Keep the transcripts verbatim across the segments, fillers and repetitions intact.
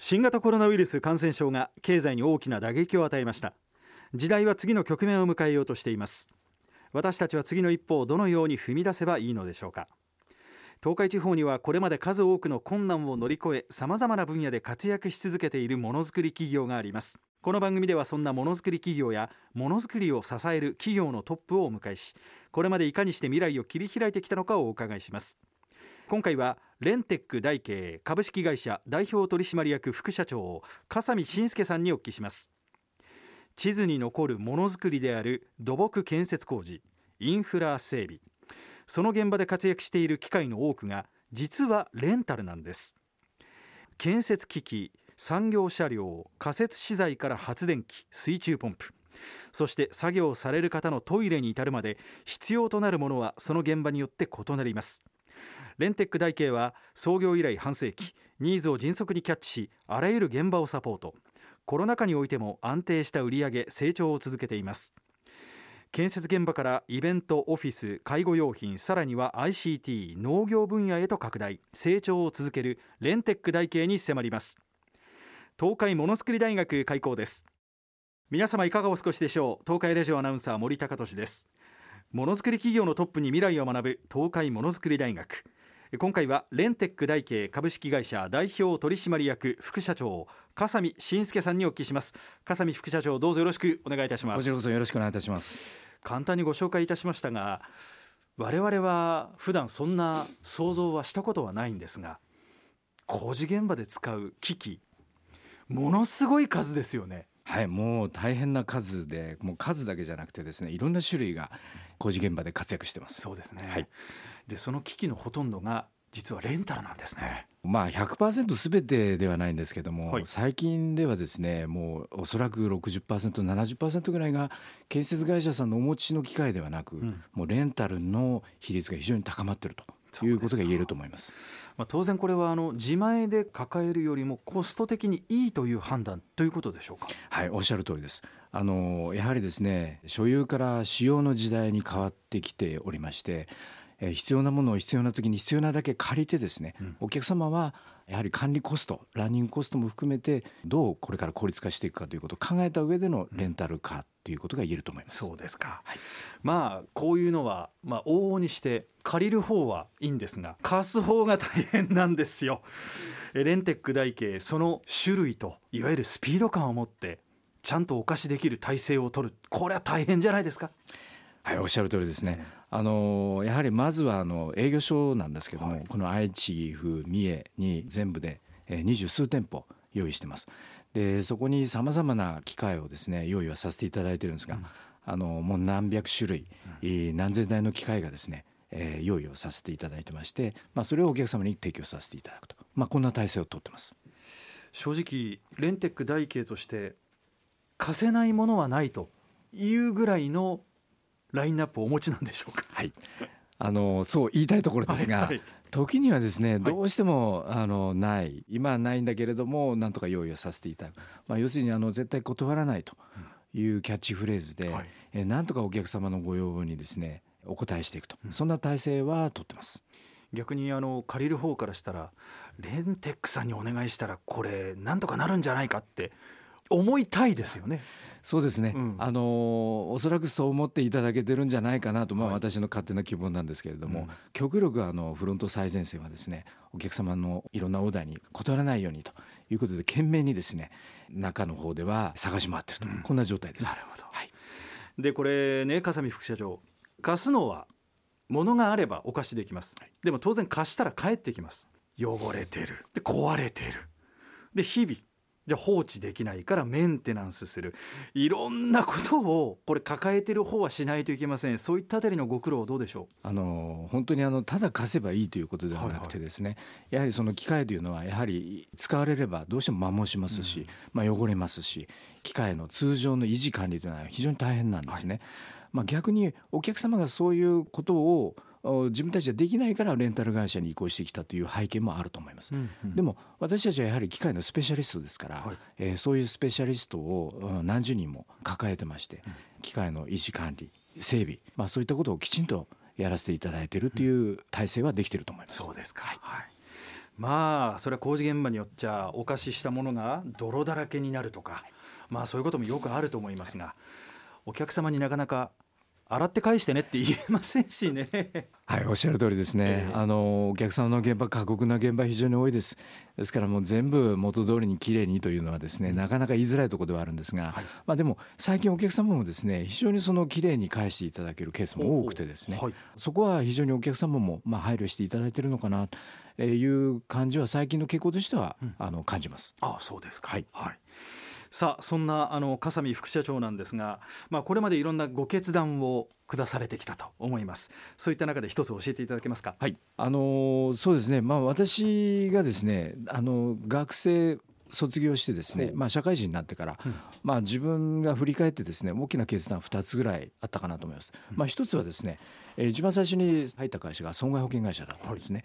新型コロナウイルス感染症が経済に大きな打撃を与えました。時代は次の局面を迎えようとしています。私たちは次の一歩をどのように踏み出せばいいのでしょうか。東海地方にはこれまで数多くの困難を乗り越え、さまざまな分野で活躍し続けているものづくり企業があります。この番組ではそんなものづくり企業やものづくりを支える企業のトップをお迎えし、これまでいかにして未来を切り開いてきたのかをお伺いします。今回はレンテック大経株式会社代表取締役副社長笠見信介さんにお聞きします。地図に残るものづくりである土木建設工事、インフラ整備、その現場で活躍している機械の多くが実はレンタルなんです。建設機器、産業車両、仮設資材から発電機、水中ポンプ、そして作業される方のトイレに至るまで必要となるものはその現場によって異なります。レンテック大経は創業以来半世紀、ニーズを迅速にキャッチし、あらゆる現場をサポート。コロナ禍においても安定した売上成長を続けています。建設現場からイベント、オフィス、介護用品、さらには アイシーティー、農業分野へと拡大、成長を続けるレンテック大経に迫ります。東海ものづくり大学開講です。皆様いかがお過ごしでしょう。東海ラジオアナウンサー森高俊です。ものづくり企業のトップに未来を学ぶ東海ものづくり大学。今回はレンテック大経株式会社代表取締役副社長笠見信介さんにお聞きします。笠見副社長、どうぞよろしくお願いいたします。 こちらこそよろしくお願いいたします。 簡単にご紹介いたしましたが、我々は普段そんな想像はしたことはないんですが、工事現場で使う機器、ものすごい数ですよね。 はい、もう大変な数で、もう数だけじゃなくてですね、いろんな種類が工事現場で活躍してます。 そうですね、 はい、 でその機器のほとんどが実はレンタルなんですね。 まあ ひゃくパーセント 全てではないんですけども、 はい、 最近ではですね、もうおそらく ろくじゅっパーセント、ななじゅっパーセント ぐらいが建設会社さんのお持ちの機械ではなく、うん、もうレンタルの比率が非常に高まっているということが言えると思います。 まあ、当然これはあの自前で抱えるよりもコスト的にいいという判断ということでしょうか。 はい、おっしゃる通りです。あのやはりですね、所有から使用の時代に変わってきておりまして、えー、必要なものを必要な時に必要なだけ借りてですね、うん、お客様はやはり管理コスト、ランニングコストも含めてどうこれから効率化していくかということを考えた上でのレンタルカーということが言えると思います。 そうですか、はい、まあこういうのは、まあ、往々にして借りる方はいいんですが、貸す方が大変なんですよ。レンテック大経、その種類といわゆるスピード感を持ってちゃんとお貸しできる体制を取る、これは大変じゃないですか。 はい、おっしゃる通りですね。あのやはりまずはあの営業所なんですけども、はい、この愛知府三重に全部で二十数店舗用意してます。でそこにさまざまな機械をですね用意はさせていただいているんですが、うん、あのもう何百種類、うん、何千台の機械がですね、えー、用意をさせていただいてまして、まあ、それをお客様に提供させていただくと、まあ、こんな体制を取ってます。 正直レンテック大経として貸せないものはないというぐらいのラインナップをお持ちなんでしょうか。 はい、あのそう言いたいところですが、はいはい、時にはですね、どうしてもあのない今はないんだけれどもなんとか用意をさせていただく、まあ、要するにあの絶対断らないというキャッチフレーズで、うん、はい、えなんとかお客様のご要望にですねお答えしていくと、うん、そんな体制は取ってます。 逆にあの借りる方からしたら、レンテックさんにお願いしたらこれなんとかなるんじゃないかって思いたいですよね。 そうですね、うん、あのおそらくそう思っていただけてるんじゃないかなと、まあ、私の勝手な希望なんですけれども、はい、極力あのフロント最前線はですね、お客様のいろんなオーダーに断らないようにということで懸命にですね中の方では探し回っていると、うん、こんな状態です。 なるほど、はい、でこれね、笠見副社長、貸すのは物があればお貸しできます、はい、でも当然貸したら返ってきます。汚れてる、で壊れてる、で日々じゃ放置できないからメンテナンスする、いろんなことをこれ抱えてる方はしないといけません。そういったあたりのご苦労どうでしょう。 あの本当にあのただ貸せばいいということではなくてですね、はいはい、やはりその機械というのはやはり使われればどうしても摩耗しますし、うん、まあ、汚れますし、機械の通常の維持管理というのは非常に大変なんですね、はい、まあ、逆にお客様がそういうことを自分たちでできないからレンタル会社に移行してきたという背景もあると思います、うんうん、でも私たちはやはり機械のスペシャリストですから、はい、えー、そういうスペシャリストを何十人も抱えてまして、うん、機械の維持管理、整備、まあ、そういったことをきちんとやらせていただいているという体制はできていると思います。 そうですか、はい、 まあそれは工事現場によっちゃお貸ししたものが泥だらけになるとか、まあそういうこともよくあると思いますが、お客様になかなか洗って返してねって言えませんしね。 はい、おっしゃる通りですね、えー、あのお客様の現場、過酷な現場非常に多いです。ですからもう全部元通りにきれいにというのはですね、なかなか言いづらいところではあるんですが、はい、まあ、でも最近お客様もですね非常にそのきれいに返していただけるケースも多くてですね、はい、そこは非常にお客様もまあ配慮していただいているのかなという感じは最近の傾向としては、うん、あの感じます。 ああ、そうですか。はい、はい。さあそんなあの笠見副社長なんですが、まあ、これまでいろんなご決断を下されてきたと思います。そういった中で一つ教えていただけますか。 はい、あのそうですね、まあ、私がですねあの学生卒業してですね、まあ、社会人になってから、うん、まあ、自分が振り返ってですね大きな決断ふたつぐらいあったかなと思います。うん、まあ、ひとつはですね、えー、一番最初に入った会社が損害保険会社だったんですね。はい、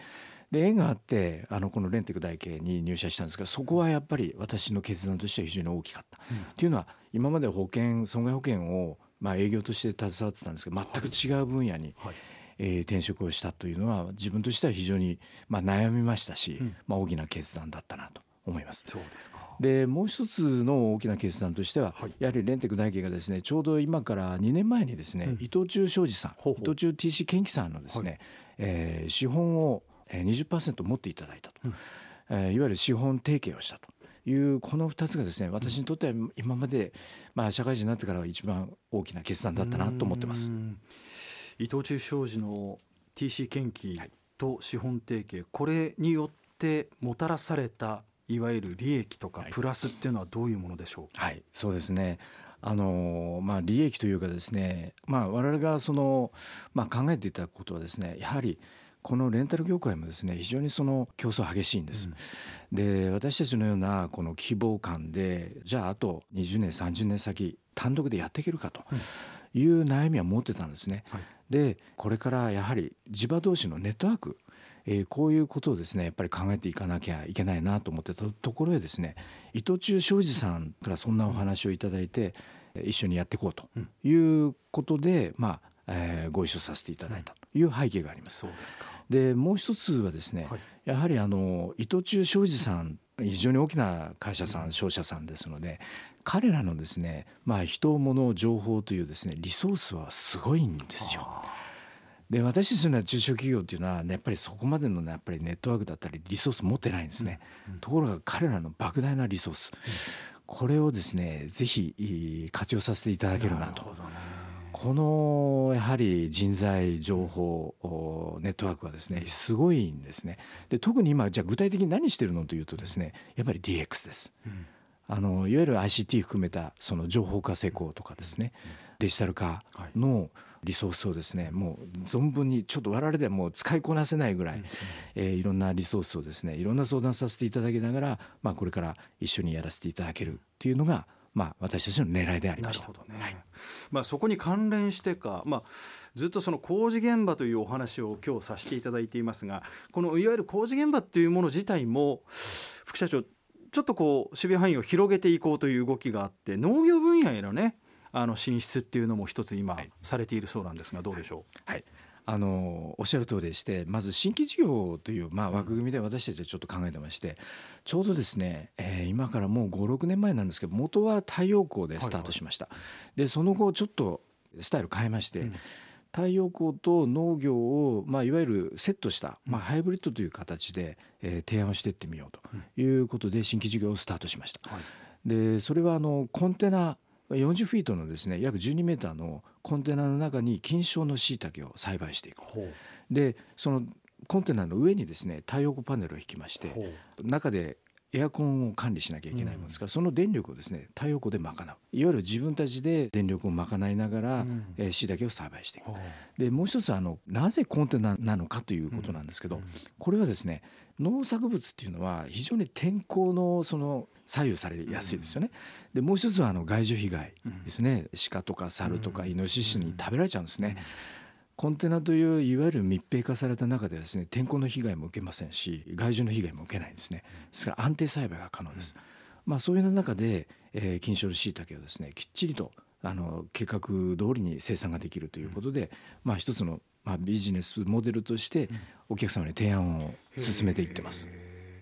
で縁があってあのこのレンテク大系に入社したんですが、そこはやっぱり私の決断としては非常に大きかった、うん、っていうのは今まで保険損害保険をまあ営業として携わってたんですけど、全く違う分野に、はい、えー、転職をしたというのは自分としては非常にまあ悩みましたし、うん、まあ、大きな決断だったなと思います。 そうですか。 でもう一つの大きな決断としては、はい、やはりレンテク大系がですねちょうど今からにねんまえにですね、うん、伊藤忠商事さん、ほうほう、伊藤忠 ティーシー 建機さんのですね、はい、えー、資本を にじゅっパーセント 持っていただいたと、うん、えー、いわゆる資本提携をしたというこのふたつがですね私にとっては今まで、まあ、社会人になってからは一番大きな決断だったなと思ってます。 伊藤忠商事の ティーシー 建機と資本提携、はい、これによってもたらされたいわゆる利益とかプラスっていうのはどういうものでしょう。 はい、はい、そうですね、あのまあ、利益というかですね、まあ、我々がその、まあ、考えていたことはですね、やはりこのレンタル業界もですね非常にその競争激しいんです。うん、で私たちのようなこの希望感でじゃああとにじゅうねんさんじゅうねん先単独でやっていけるかという悩みは持ってたんですね。はい、でこれからやはり地場同士のネットワーク、えー、こういうことをですねやっぱり考えていかなきゃいけないなと思ってたところへですね、伊藤忠商事さんからそんなお話をいただいて、うん、一緒にやっていこうということで、まあえー、ご一緒させていただいたという背景があります。 そうですか。 でもう一つはですね、はい、やはりあの伊藤忠商事さん非常に大きな会社さん、商社さんですので、彼らのですね、まあ、人物情報というですねリソースはすごいんですよ。で私たちのような中小企業というのは、ね、やっぱりそこまでの、ね、やっぱりネットワークだったりリソース持ってないんですね。うんうん、ところが彼らの莫大なリソース、うん、これをですねぜひ活用させていただけるなと。なるほどね。このやはり人材情報ネットワークはですねすごいんですね。で特に今じゃあ具体的に何してるのというとですねやっぱり ディーエックス です。うん、あのいわゆる アイシーティー 含めたその情報化施工とかですね、デジタル化のリソースをですねもう存分にちょっと我々ではもう使いこなせないぐらい、うんえー、いろんなリソースをですねいろんな相談させていただきながら、まあ、これから一緒にやらせていただけるっていうのがまあ、私たちの狙いでありました。 なるほどね。はい、まあ、そこに関連してか、まあ、ずっとその工事現場というお話を今日させていただいていますが、このいわゆる工事現場というもの自体も副社長ちょっとこう守備範囲を広げていこうという動きがあって、農業分野へのねあの進出っていうのも一つ今されているそうなんですが、どうでしょう。 はい、はいあのおっしゃる通りでして、まず新規事業という、まあ、枠組みで私たちはちょっと考えてまして、ちょうどですね、えー、今からもうごろくねんまえなんですけど、元は太陽光でスタートしました。はいはい、でその後ちょっとスタイル変えまして、うん、太陽光と農業を、まあ、いわゆるセットした、まあ、ハイブリッドという形で、えー、提案をしていってみようということで新規事業をスタートしました。はい、でそれはあのコンテナよんじゅうフィートのですね約じゅうにメーターのコンテナの中に菌床の椎茸を栽培していく。でそのコンテナの上にですね太陽光パネルを引きまして、中でエアコンを管理しなきゃいけないものですから、うん、その電力をですね太陽光で賄う、いわゆる自分たちで電力を賄いながら、うんえー、椎茸を栽培していく。でもう一つあのなぜコンテナなのかということなんですけど、うん、これはですね農作物っていうのは非常に天候のその左右されやすいですよね。でもう一つはあの害獣被害ですね、うん、鹿とか猿とかイノシシに食べられちゃうんですね。うん、コンテナといういわゆる密閉化された中ではですね天候の被害も受けませんし害獣の被害も受けないんですね。ですから安定栽培が可能です。うんまあ、そういう中で、えー、菌床の椎茸をですねきっちりとあの計画通りに生産ができるということで、うんまあ、一つの、まあ、ビジネスモデルとしてお客様に提案を進めていってます。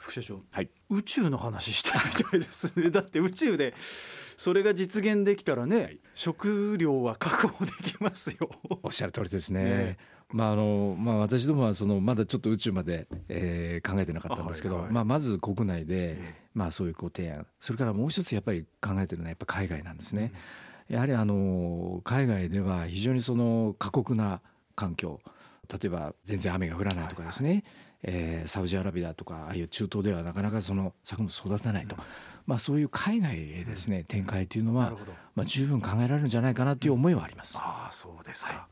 副社長、 はい、 宇宙の話してるみたいですね。だって宇宙でそれが実現できたらね、はい、食料は確保できますよ。 おっしゃる通りですね。ね、まああのまあ、私どもはそのまだちょっと宇宙まで、えー、考えてなかったんですけど、はいはい、まあ、まず国内で、まあ、そういうご提案、それからもう一つやっぱり考えてるのはやっぱ海外なんですね、うん、やはりあの海外では非常にその過酷な環境、例えば全然雨が降らないとかですね、はいはい、えー、サウジアラビアとかああいう中東ではなかなかその作物育たないと、うん、まあ、そういう海外へですね、うん、展開というのは、まあ、十分考えられるんじゃないかなという思いはあります、 うん、ああそうですか、はい、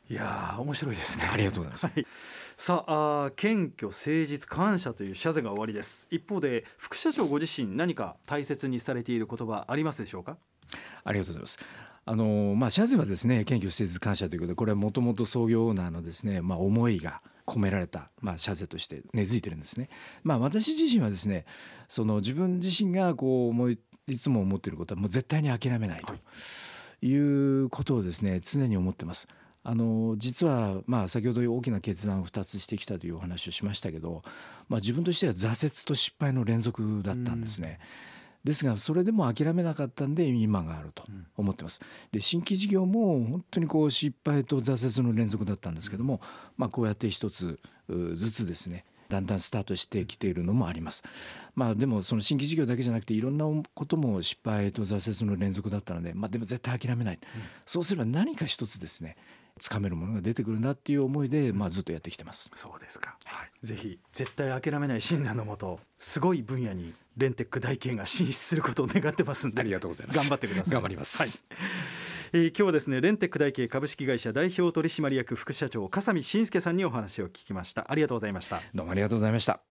いや面白いですね。 ありがとうございます、 はい、さあ、あ謙虚誠実感謝という謝罪が終わりです。一方で副社長ご自身何か大切にされている言葉ありますでしょうか。 ありがとうございます。あのまあ、謝罪はですね、謙虚誠実感謝ということで、これはもともと創業オーナーのですね、まあ、思いが込められた、まあ、謝罪として根付いてるんですね。まあ、私自身はですね、その自分自身がこう思いいつも思っていることはもう絶対に諦めないということをですね、常に思ってます。あの実はまあ先ほど大きな決断をふたつしてきたというお話をしましたけど、まあ、自分としては挫折と失敗の連続だったんですね。ですがそれでも諦めなかったんで今があると思ってます。で新規事業も本当にこう失敗と挫折の連続だったんですけども、まあ、こうやって一つずつですねだんだんスタートしてきているのもあります。まあ、でもその新規事業だけじゃなくていろんなことも失敗と挫折の連続だったので、まあ、でも絶対諦めない、うん、そうすれば何か一つですねつかめるものが出てくるなっていう思いで、まあ、ずっとやってきてます。 そうですか、はい、ぜひ絶対諦めない信念のもとすごい分野にレンテック大研が進出することを願ってますんで、 ありがとうございます。 頑張ってください。 頑張ります、 はい。えー、今日はですねレンテック大研株式会社代表取締役副社長笠見信介さんにお話を聞きました。ありがとうございました。 どうもありがとうございました。